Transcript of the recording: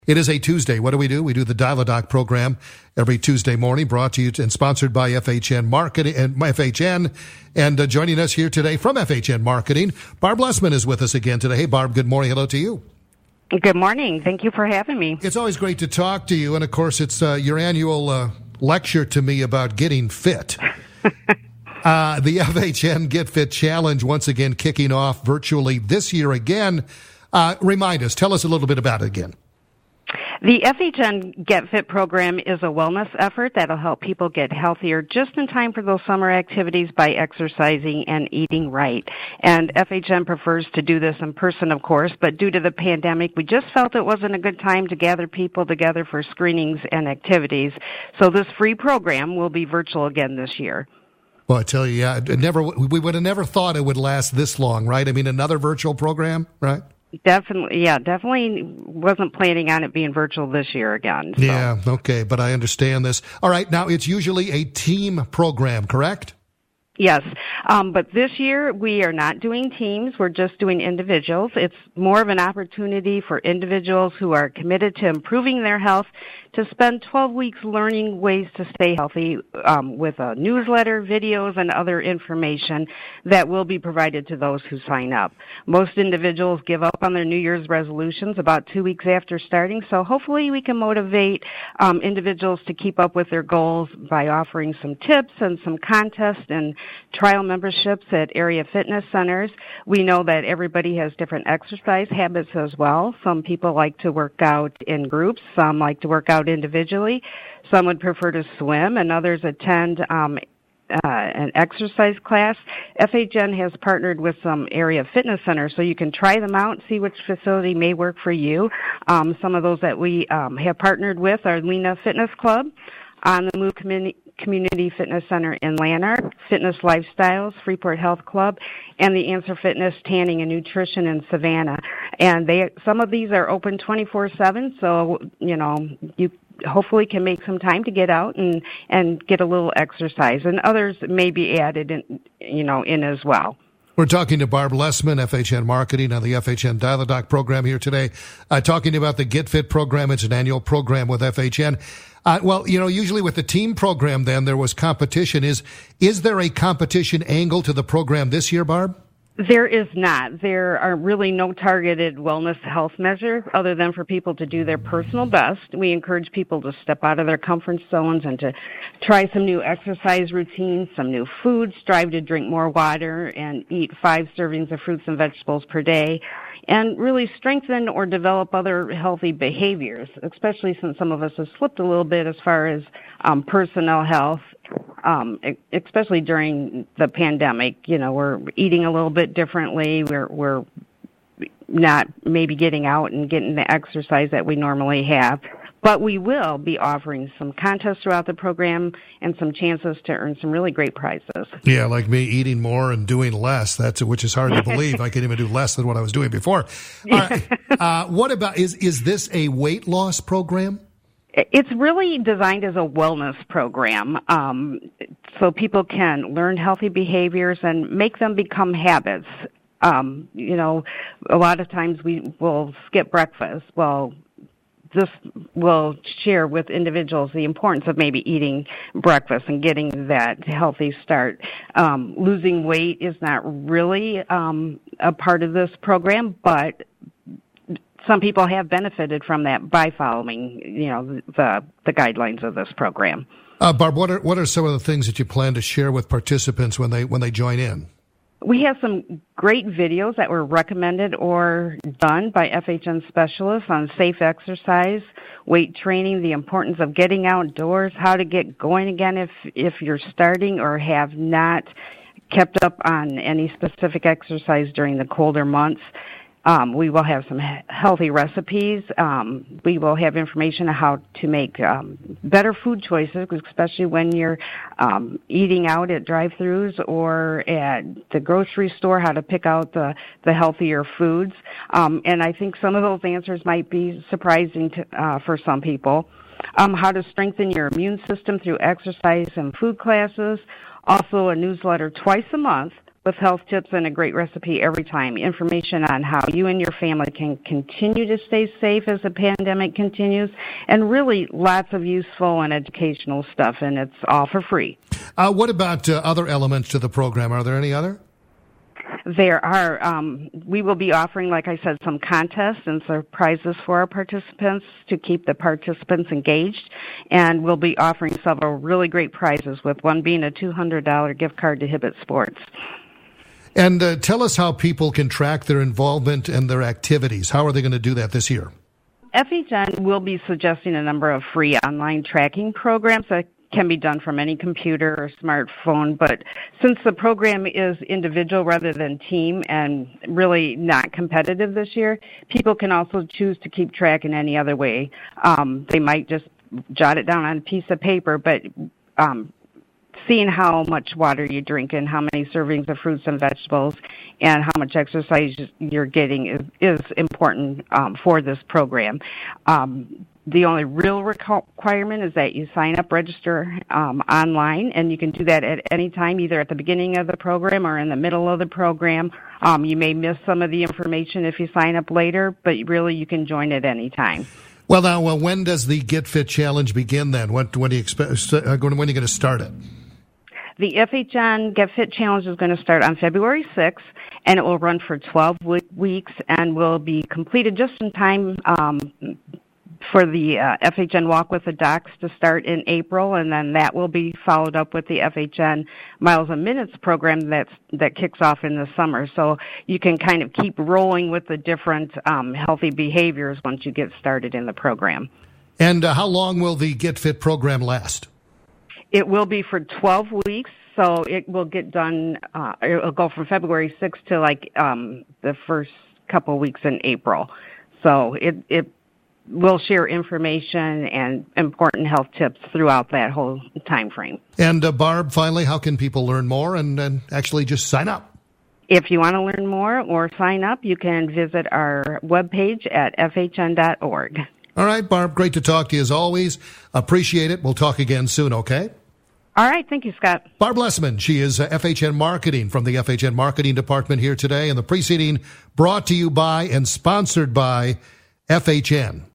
It is a Tuesday. What do? We do the Dial-A-Doc program every Tuesday morning, brought to you and sponsored by FHN Marketing and FHN. And joining us here today from FHN Marketing, Barb Lessman is with us again today. Hey, Barb, good morning. Hello to you. Good morning. Thank you for having me. It's always great to talk to you. And, of course, it's your annual lecture to me about getting fit. The FHN Get Fit Challenge once again kicking off virtually this year again. Remind us. Tell us a little bit about it again. The FHN Get Fit program is a wellness effort that'll help people get healthier just in time for those summer activities by exercising and eating right. And FHN prefers to do this in person, of course, but due to the pandemic, we just felt it wasn't a good time to gather people together for screenings and activities. So this free program will be virtual again this year. Well, I tell you, we would have never thought it would last this long, right? I mean, another virtual program, right? Definitely wasn't planning on it being virtual this year again. So. Yeah, okay, but I understand this. All right, now it's usually a team program, correct? Yes, but this year we are not doing teams. We're just doing individuals. It's more of an opportunity for individuals who are committed to improving their health to spend 12 weeks learning ways to stay healthy with a newsletter, videos, and other information that will be provided to those who sign up. Most individuals give up on their New Year's resolutions about 2 weeks after starting, so hopefully we can motivate individuals to keep up with their goals by offering some tips and some contests and trial memberships at area fitness centers. We know that everybody has different exercise habits as well. Some people like to work out in groups. Some like to work out individually. Some would prefer to swim, and others attend an exercise class. FHN has partnered with some area fitness centers, so you can try them out, see which facility may work for you. Some of those that we have partnered with are Lena Fitness Club, On the Move Community Fitness Center in Lanark, Fitness Lifestyles, Freeport Health Club, and the Answer Fitness Tanning and Nutrition in Savannah. And some of these are open 24/7, so, you hopefully can make some time to get out and get a little exercise. And others may be added in as well. We're talking to Barb Lessman, FHN Marketing, on the FHN Dial-A-Doc program here today, talking about the Get Fit program. It's an annual program with FHN. Usually with the team program, then there was competition. Is there a competition angle to the program this year, Barb? There is not. There are really no targeted wellness health measures other than for people to do their personal best. We encourage people to step out of their comfort zones and to try some new exercise routines, some new foods, strive to drink more water, and eat 5 servings of fruits and vegetables per day, and really strengthen or develop other healthy behaviors, especially since some of us have slipped a little bit as far as personal health. Especially during the pandemic, we're eating a little bit differently. We're not maybe getting out and getting the exercise that we normally have. But we will be offering some contests throughout the program and some chances to earn some really great prizes. Yeah, like me eating more and doing less, which is hard to believe. I can even do less than what I was doing before. All right. What about, is this a weight loss program? It's really designed as a wellness program, so people can learn healthy behaviors and make them become habits. A lot of times we will skip breakfast. Well, this will share with individuals the importance of maybe eating breakfast and getting that healthy start. Losing weight is not really a part of this program, but some people have benefited from that by following, the guidelines of this program. Barb, what are some of the things that you plan to share with participants when they join in? We have some great videos that were recommended or done by FHN specialists on safe exercise, weight training, the importance of getting outdoors, how to get going again if you're starting or have not kept up on any specific exercise during the colder months. We will have some healthy recipes. We will have information on how to make better food choices, especially when you're eating out at drive-thrus or at the grocery store, how to pick out the healthier foods. And I think some of those answers might be surprising for some people. How to strengthen your immune system through exercise and food classes. Also a newsletter twice a month with health tips and a great recipe every time. Information on how you and your family can continue to stay safe as the pandemic continues, and really lots of useful and educational stuff, and it's all for free. What about other elements to the program? Are there any other? There are. We will be offering, like I said, some contests and surprises for our participants to keep the participants engaged. And we'll be offering several really great prizes, with one being a $200 gift card to Hibbett Sports. And tell us how people can track their involvement and their activities. How are they going to do that this year? FHN will be suggesting a number of free online tracking programs that can be done from any computer or smartphone, but since the program is individual rather than team and really not competitive this year, people can also choose to keep track in any other way. They might just jot it down on a piece of paper, but seeing how much water you drink and how many servings of fruits and vegetables and how much exercise you're getting is important for this program. The only real requirement is that you sign up, register online, and you can do that at any time, either at the beginning of the program or in the middle of the program. You may miss some of the information if you sign up later, but really you can join at any time. Well, now, when does the Get Fit Challenge begin then? When do you expect? When are you going to start it? The FHN Get Fit Challenge is going to start on February 6th, and it will run for 12 weeks and will be completed just in time for the FHN Walk with the Docs to start in April, and then that will be followed up with the FHN Miles and Minutes program that kicks off in the summer. So you can kind of keep rolling with the different healthy behaviors once you get started in the program. And how long will the Get Fit program last? It will be for 12 weeks, so it will get done, it'll go from February 6th to the first couple weeks in April. So it will share information and important health tips throughout that whole time frame. And Barb, finally, how can people learn more and actually just sign up? If you want to learn more or sign up, you can visit our webpage at fhn.org. All right, Barb, great to talk to you as always. Appreciate it. We'll talk again soon, okay? All right. Thank you, Scott. Barb Lessman, she is FHN Marketing from the FHN Marketing Department here today. And the preceding brought to you by and sponsored by FHN.